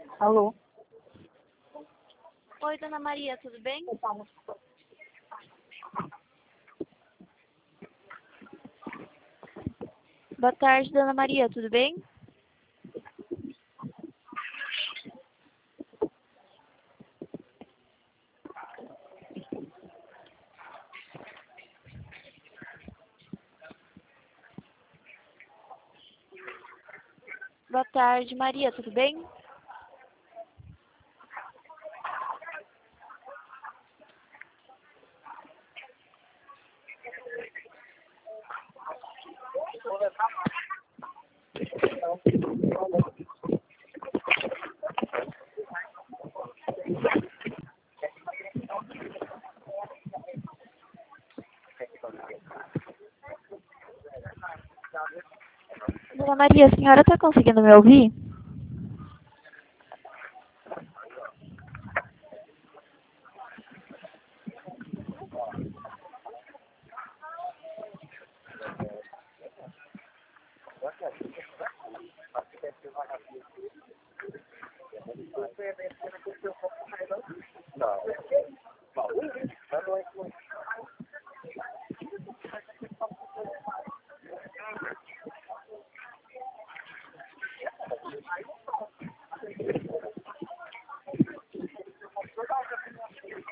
Alô? Oi, Dona Maria, tudo bem? Boa tarde, Dona Maria, tudo bem? Boa tarde, Maria, tudo bem? Dona Maria, a senhora está conseguindo me ouvir?